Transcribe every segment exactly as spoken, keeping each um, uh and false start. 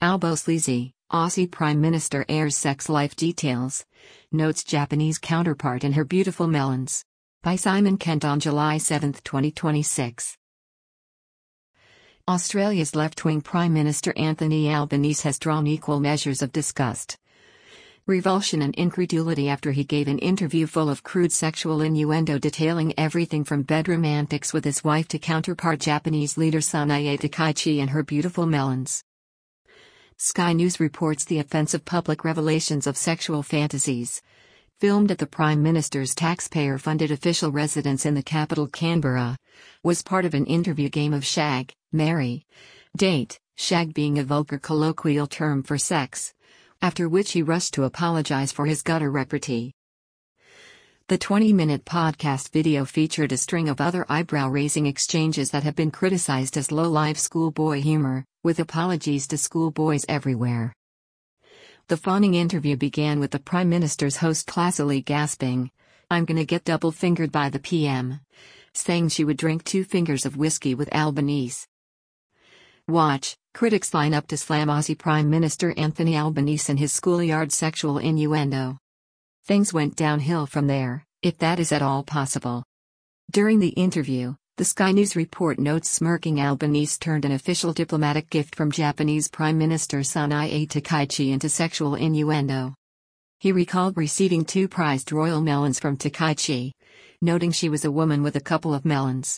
Albo Sleazy, Aussie Prime Minister airs sex life details. Notes Japanese counterpart in her beautiful melons. By Simon Kent on July seventh twenty twenty-six. Australia's left-wing Prime Minister Anthony Albanese has drawn equal measures of disgust, revulsion and incredulity after he gave an interview full of crude sexual innuendo detailing everything from bedroom antics with his wife to counterpart Japanese leader Sanae Takaichi and her beautiful melons. Sky News reports the offensive public revelations of sexual fantasies, filmed at the Prime Minister's taxpayer-funded official residence in the capital Canberra, was part of an interview game of shag, marry, date, shag being a vulgar colloquial term for sex, after which he rushed to apologize for his gutter repartee. The twenty-minute podcast video featured a string of other eyebrow-raising exchanges that have been criticized as low-life schoolboy humor, with apologies to schoolboys everywhere. The fawning interview began with the Prime Minister's host classily gasping, "I'm gonna get double-fingered by the P M," saying she would drink two fingers of whiskey with Albanese. Watch, critics line up to slam Aussie Prime Minister Anthony Albanese and his schoolyard sexual innuendo. Things went downhill from there, if that is at all possible. During the interview, the Sky News report notes smirking Albanese turned an official diplomatic gift from Japanese Prime Minister Sanae Takaichi into sexual innuendo. He recalled receiving two prized royal melons from Takaichi, noting she was a woman with a couple of melons.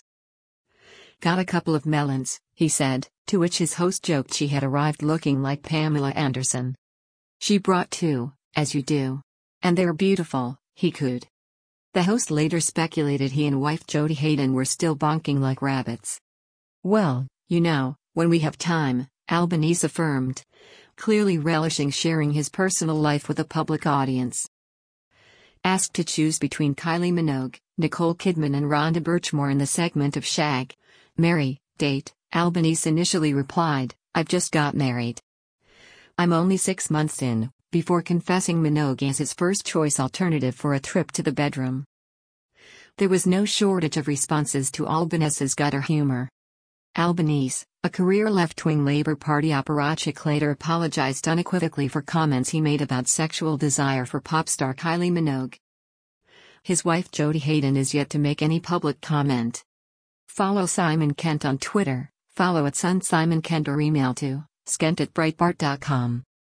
"Got a couple of melons," he said, to which his host joked she had arrived looking like Pamela Anderson. "She brought two, as you do. And they're beautiful," he cooed. The host later speculated he and wife Jodie Hayden were still bonking like rabbits. "Well, you know, when we have time," Albanese affirmed, clearly relishing sharing his personal life with a public audience. Asked to choose between Kylie Minogue, Nicole Kidman and Rhonda Birchmore in the segment of Shag, Marry, Date, Albanese initially replied, "I've just got married. I'm only six months in," before confessing Minogue as his first choice alternative for a trip to the bedroom. There was no shortage of responses to Albanese's gutter humor. Albanese, a career left-wing Labour Party apparatchik, later apologized unequivocally for comments he made about sexual desire for pop star Kylie Minogue. His wife Jodie Hayden is yet to make any public comment. Follow Simon Kent on Twitter, follow at Sun Simon Kent or email to skent at breitbart dot com.